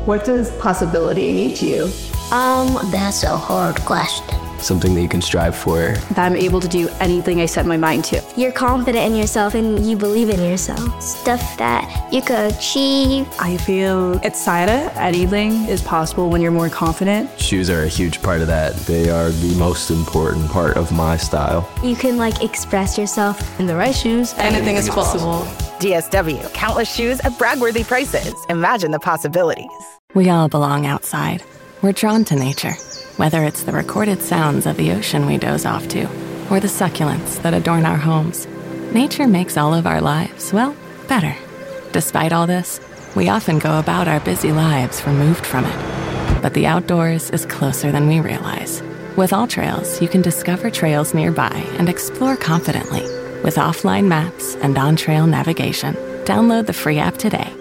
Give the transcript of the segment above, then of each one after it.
What does possibility mean to you? That's a hard question. Something that you can strive for. That I'm able to do anything I set my mind to. You're confident in yourself and you believe in yourself. Stuff that you could achieve. I feel excited. Anything is possible when you're more confident. Shoes are a huge part of that. They are the most important part of my style. You can express yourself. In the right shoes, anything is possible. DSW, countless shoes at brag-worthy prices. Imagine the possibilities. We all belong outside. We're drawn to nature. Whether it's the recorded sounds of the ocean we doze off to, or the succulents that adorn our homes, nature makes all of our lives, well, better. Despite all this, we often go about our busy lives removed from it. But the outdoors is closer than we realize. With AllTrails, you can discover trails nearby and explore confidently. With offline maps and on-trail navigation, download the free app today.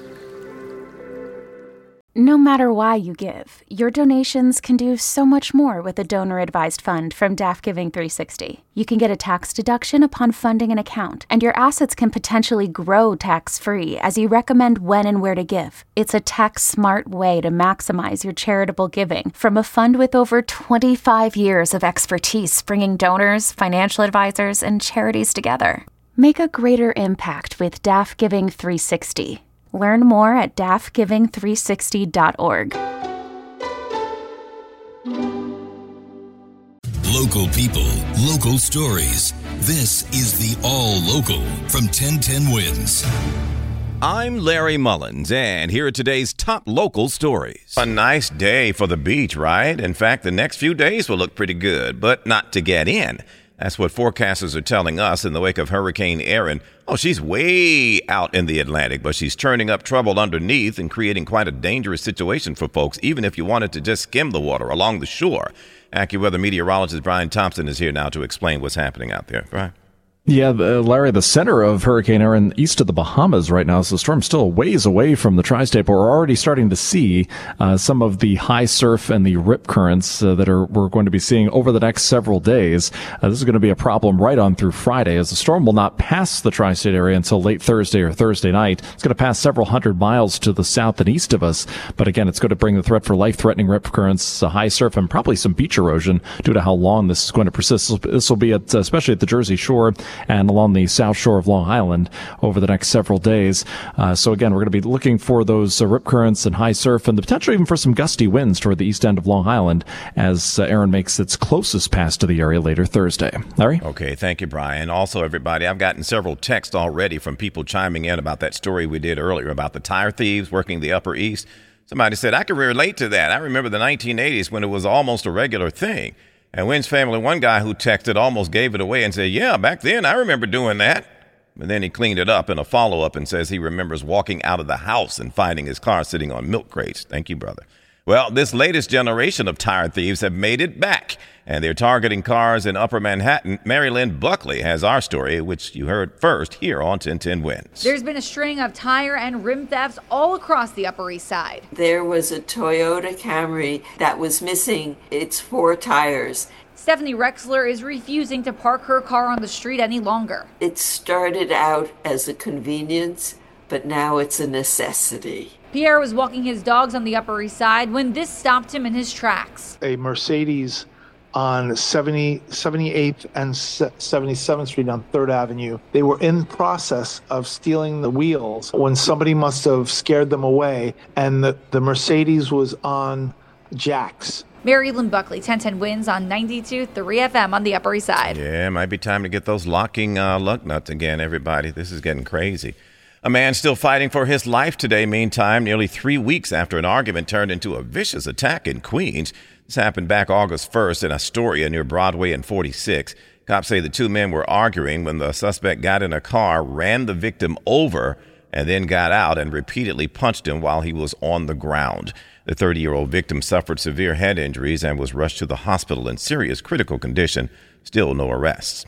No matter why you give, your donations can do so much more with a donor-advised fund from DAF Giving 360. You can get a tax deduction upon funding an account, and your assets can potentially grow tax-free as you recommend when and where to give. It's a tax-smart way to maximize your charitable giving from a fund with over 25 years of expertise bringing donors, financial advisors, and charities together. Make a greater impact with DAF Giving 360. Learn more at dafgiving360.org. Local people, local stories. This is the All Local from 1010 Wins. I'm Larry Mullins, and here are today's top local stories. A nice day for the beach, right? In fact, the next few days will look pretty good, but not to get in. That's what forecasters are telling us in the wake of Hurricane Erin. Oh, she's way out in the Atlantic, but she's turning up trouble underneath and creating quite a dangerous situation for folks, even if you wanted to just skim the water along the shore. AccuWeather meteorologist Brian Thompson is here now to explain what's happening out there. Brian? Yeah, Larry, the center of Hurricane Erin east of the Bahamas right now, so the storm's still a ways away from the tri-state, but we're already starting to see some of the high surf and the rip currents we're going to be seeing over the next several days. This is going to be a problem right on through Friday, as the storm will not pass the tri-state area until late Thursday or Thursday night. It's going to pass several hundred miles to the south and east of us, but again, it's going to bring the threat for life-threatening rip currents, high surf, and probably some beach erosion due to how long this is going to persist. This will be especially at the Jersey Shore and along the south shore of Long Island over the next several days. So again, we're going to be looking for those rip currents and high surf and the potential even for some gusty winds toward the east end of Long Island as Erin makes its closest pass to the area later Thursday. Larry? Okay, thank you, Brian. Also, everybody, I've gotten several texts already from people chiming in about that story we did earlier about the tire thieves working the Upper East. Somebody said, I can relate to that. I remember the 1980s when it was almost a regular thing. And Wynn's family, one guy who texted almost gave it away and said, yeah, back then I remember doing that. But then he cleaned it up in a follow-up and says he remembers walking out of the house and finding his car sitting on milk crates. Thank you, brother. Well, this latest generation of tire thieves have made it back, and they're targeting cars in Upper Manhattan. Mary Lynn Buckley has our story, which you heard first here on 1010 Wins. There's been a string of tire and rim thefts all across the Upper East Side. There was a Toyota Camry that was missing its 4 tires. Stephanie Rexler is refusing to park her car on the street any longer. It started out as a convenience, but now it's a necessity. Pierre was walking his dogs on the Upper East Side when this stopped him in his tracks. A Mercedes on 78th and 77th Street on 3rd Avenue. They were in process of stealing the wheels when somebody must have scared them away, and the Mercedes was on jacks. Mary Lynn Buckley, 1010 Wins on 92.3 FM on the Upper East Side. Yeah, it might be time to get those locking lug nuts again, everybody. This is getting crazy. A man still fighting for his life today, meantime, nearly 3 weeks after an argument turned into a vicious attack in Queens. This happened back August 1st in Astoria near Broadway and 46. Cops say the two men were arguing when the suspect got in a car, ran the victim over, and then got out and repeatedly punched him while he was on the ground. The 30-year-old victim suffered severe head injuries and was rushed to the hospital in serious critical condition. Still no arrests.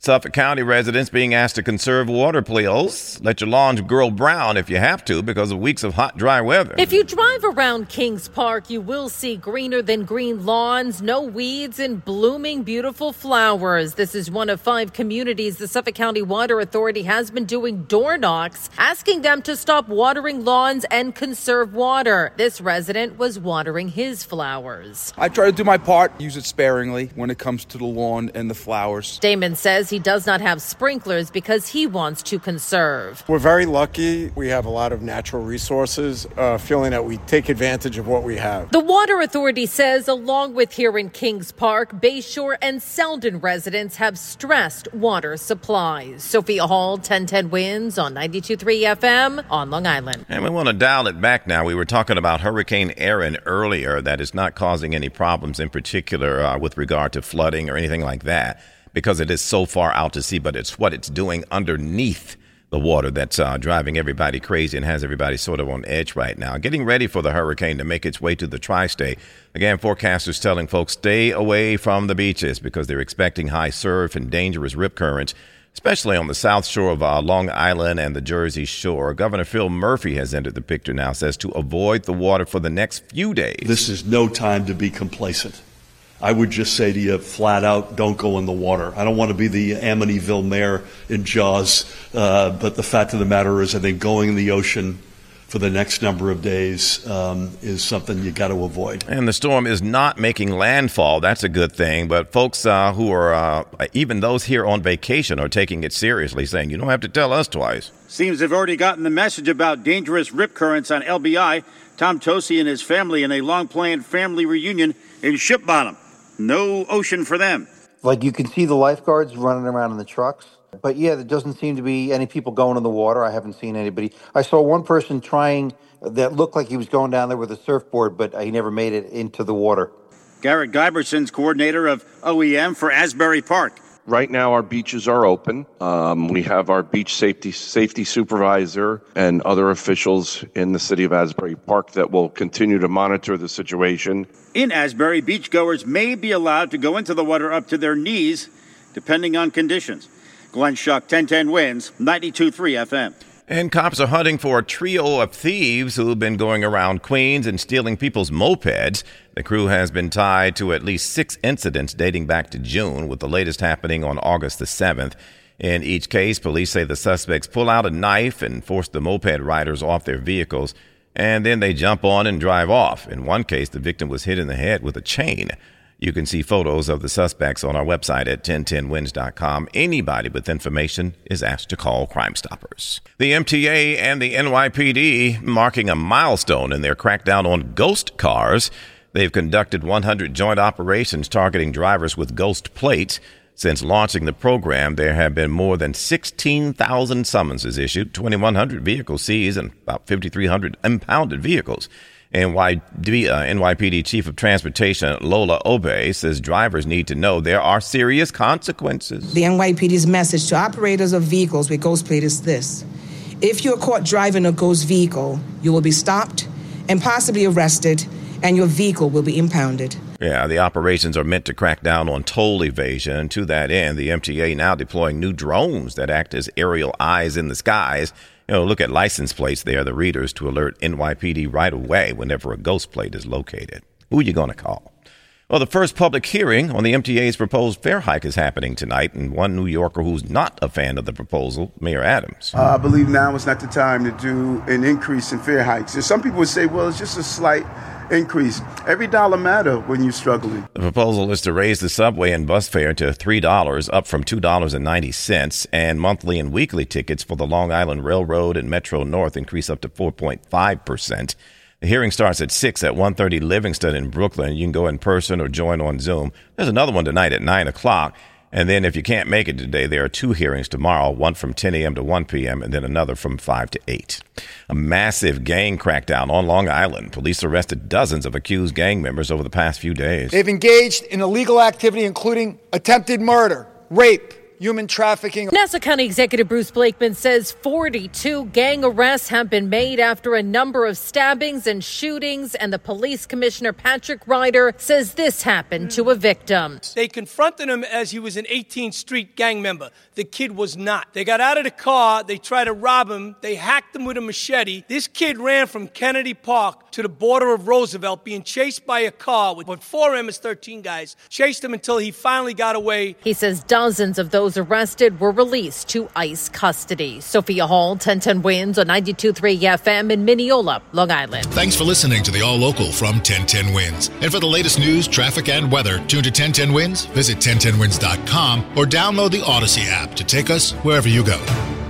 Suffolk County residents being asked to conserve water, please. Let your lawns grow brown if you have to because of weeks of hot, dry weather. If you drive around Kings Park, you will see greener than green lawns, no weeds, and blooming beautiful flowers. This is one of 5 communities the Suffolk County Water Authority has been doing door knocks, asking them to stop watering lawns and conserve water. This resident was watering his flowers. I try to do my part, use it sparingly when it comes to the lawn and the flowers. Damon says he does not have sprinklers because he wants to conserve. We're very lucky. We have a lot of natural resources, feeling that we take advantage of what we have. The Water Authority says along with here in Kings Park, Bayshore and Selden residents have stressed water supplies. Sophia Hall, 1010 Winds on 92.3 FM on Long Island. And we want to dial it back now. We were talking about Hurricane Erin earlier. That is not causing any problems in particular with regard to flooding or anything like that, because it is so far out to sea, but it's what it's doing underneath the water that's driving everybody crazy and has everybody sort of on edge right now. Getting ready for the hurricane to make its way to the tri-state. Again, forecasters telling folks stay away from the beaches because they're expecting high surf and dangerous rip currents, especially on the south shore of Long Island and the Jersey Shore. Governor Phil Murphy has entered the picture now, says to avoid the water for the next few days. This is no time to be complacent. I would just say to you flat out, don't go in the water. I don't want to be the Amityville mayor in Jaws, but the fact of the matter is I think going in the ocean for the next number of days is something you got to avoid. And the storm is not making landfall. That's a good thing. But folks who are, even those here on vacation, are taking it seriously, saying, you don't have to tell us twice. Seems they've already gotten the message about dangerous rip currents on LBI. Tom Tosi and his family in a long-planned family reunion in Ship Bottom. No ocean for them. Like you can see the lifeguards running around in the trucks. But yeah, there doesn't seem to be any people going in the water. I haven't seen anybody. I saw one person trying that looked like he was going down there with a surfboard, but he never made it into the water. Garrett Guyberson's coordinator of OEM for Asbury Park. Right now, our beaches are open. We have our beach safety supervisor and other officials in the city of Asbury Park that will continue to monitor the situation. In Asbury, beachgoers may be allowed to go into the water up to their knees, depending on conditions. Glenn Schuck, 1010 Winds, 92.3 FM. And cops are hunting for a trio of thieves who've been going around Queens and stealing people's mopeds. The crew has been tied to at least 6 incidents dating back to June, with the latest happening on August the 7th. In each case, police say the suspects pull out a knife and force the moped riders off their vehicles, and then they jump on and drive off. In one case, the victim was hit in the head with a chain. You can see photos of the suspects on our website at 1010wins.com. Anybody with information is asked to call Crime Stoppers. The MTA and the NYPD marking a milestone in their crackdown on ghost cars. They've conducted 100 joint operations targeting drivers with ghost plates. Since launching the program, there have been more than 16,000 summonses issued, 2,100 vehicles seized, and about 5,300 impounded vehicles. NYPD Chief of Transportation Lola Obey says drivers need to know there are serious consequences. The NYPD's message to operators of vehicles with ghost plate is this. If you're caught driving a ghost vehicle, you will be stopped and possibly arrested, and your vehicle will be impounded. Yeah, the operations are meant to crack down on toll evasion. To that end, the MTA now deploying new drones that act as aerial eyes in the skies. Look at license plates there, the readers, to alert NYPD right away whenever a ghost plate is located. Who are you going to call? Well, the first public hearing on the MTA's proposed fare hike is happening tonight, and one New Yorker who's not a fan of the proposal, Mayor Adams. I believe now is not the time to do an increase in fare hikes. Some people would say, well, it's just a slight increase. Every dollar matters when you're struggling. The proposal is to raise the subway and bus fare to $3, up from $2.90, and monthly and weekly tickets for the Long Island Railroad and Metro North increase up to 4.5%. The hearing starts at 6 at 130 Livingston in Brooklyn. You can go in person or join on Zoom. There's another one tonight at 9 o'clock. And then if you can't make it today, there are 2 hearings tomorrow, one from 10 a.m. to 1 p.m. and then another from 5 to 8. A massive gang crackdown on Long Island. Police arrested dozens of accused gang members over the past few days. They've engaged in illegal activity, including attempted murder, rape, human trafficking. Nassau County Executive Bruce Blakeman says 42 gang arrests have been made after a number of stabbings and shootings, and the police commissioner, Patrick Ryder, says this happened to a victim. They confronted him as he was an 18th Street gang member. The kid was not. They got out of the car. They tried to rob him. They hacked him with a machete. This kid ran from Kennedy Park to the border of Roosevelt, being chased by a car with 4 MS-13 guys. Chased him until he finally got away. He says dozens of those arrested were released to ICE custody. Sophia Hall, 1010 Wins on 92.3 FM in Mineola, Long Island. Thanks for listening to the All Local from 1010 Wins. And for the latest news, traffic, and weather, tune to 1010 Wins, visit 1010wins.com, or download the Odyssey app to take us wherever you go.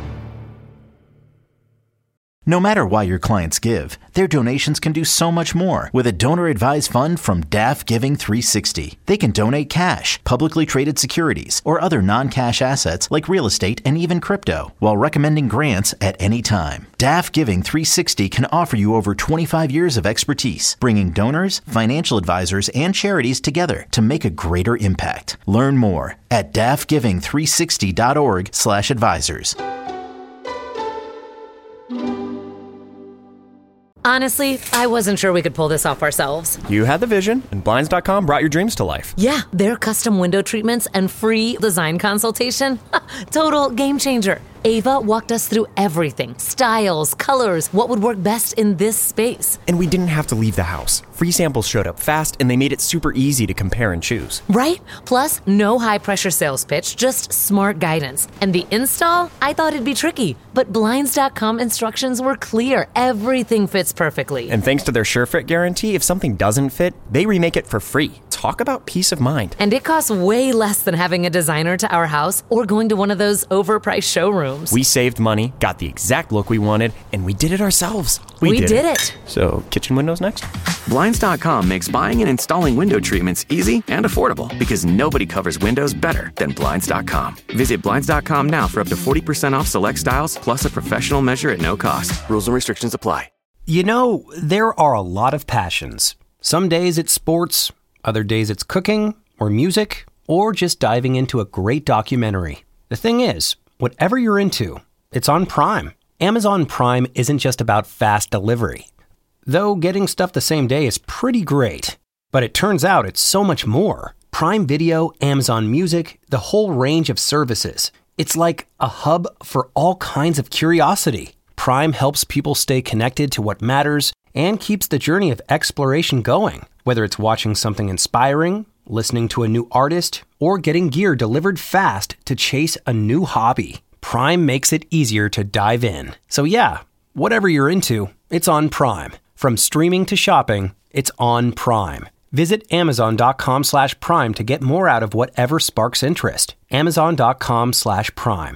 No matter why your clients give, their donations can do so much more with a donor-advised fund from DAF Giving 360. They can donate cash, publicly traded securities, or other non-cash assets like real estate and even crypto, while recommending grants at any time. DAF Giving 360 can offer you over 25 years of expertise, bringing donors, financial advisors, and charities together to make a greater impact. Learn more at dafgiving360.org/advisors. Honestly, I wasn't sure we could pull this off ourselves. You had the vision, and Blinds.com brought your dreams to life. Yeah, their custom window treatments and free design consultation. Total game changer. Ava walked us through everything. Styles, colors, what would work best in this space. And we didn't have to leave the house. Free samples showed up fast, and they made it super easy to compare and choose. Right? Plus, no high-pressure sales pitch, just smart guidance. And the install? I thought it'd be tricky, but Blinds.com instructions were clear. Everything fits perfectly. And thanks to their SureFit guarantee, if something doesn't fit, they remake it for free. Talk about peace of mind. And it costs way less than having a designer to our house or going to one of those overpriced showrooms. We saved money, got the exact look we wanted, and we did it ourselves. We did it. So, kitchen windows next? Blinds.com makes buying and installing window treatments easy and affordable because nobody covers windows better than Blinds.com. Visit Blinds.com now for up to 40% off select styles plus a professional measure at no cost. Rules and restrictions apply. You know, there are a lot of passions. Some days it's sports, other days it's cooking or music, or just diving into a great documentary. The thing is, whatever you're into, it's on Prime. Amazon Prime isn't just about fast delivery. Though getting stuff the same day is pretty great. But it turns out it's so much more. Prime Video, Amazon Music, the whole range of services. It's like a hub for all kinds of curiosity. Prime helps people stay connected to what matters and keeps the journey of exploration going. Whether it's watching something inspiring, listening to a new artist, or getting gear delivered fast to chase a new hobby, Prime makes it easier to dive in. So yeah, whatever you're into, it's on Prime. From streaming to shopping, it's on Prime. Visit Amazon.com/Prime to get more out of whatever sparks interest. Amazon.com/Prime.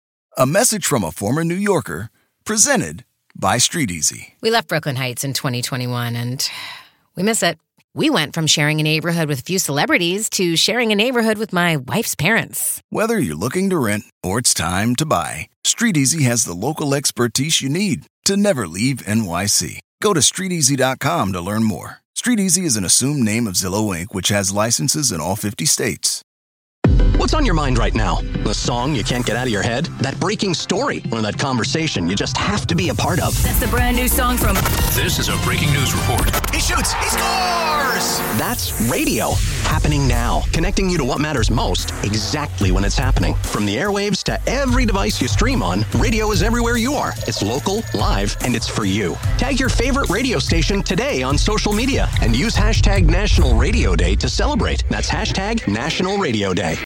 A message from a former New Yorker, presented by StreetEasy. We left Brooklyn Heights in 2021 and we miss it. We went from sharing a neighborhood with a few celebrities to sharing a neighborhood with my wife's parents. Whether you're looking to rent or it's time to buy, StreetEasy has the local expertise you need to never leave NYC. Go to StreetEasy.com to learn more. StreetEasy is an assumed name of Zillow Inc., which has licenses in all 50 states. What's on your mind right now? The song you can't get out of your head? That breaking story? Or that conversation you just have to be a part of? That's the brand new song from... This is a breaking news report. He shoots! He scores! That's radio. Happening now. Connecting you to what matters most, exactly when it's happening. From the airwaves to every device you stream on, radio is everywhere you are. It's local, live, and it's for you. Tag your favorite radio station today on social media and use hashtag National Radio Day to celebrate. That's hashtag National Radio Day.